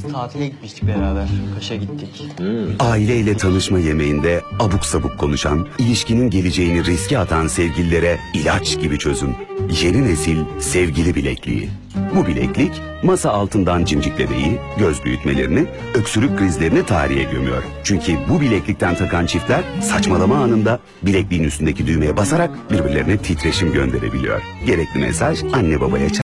tatile gitmiştik beraber. Kaş'a gittik. Aileyle tanışma yemeğinde abuk sabuk konuşan, ilişkinin geleceğini riske atan sevgililere ilaç gibi çözüm. Yeni nesil sevgili bilekliği. Bu bileklik masa altından cimciklemeyi, göz büyütmelerini, öksürük krizlerini tarihe gömüyor. Çünkü bu bileklikten takan çiftler saçmalama anında bilekliğin üstündeki düğmeye basarak birbirlerine titreşim gönderebiliyor. Gerekli mesaj anne babaya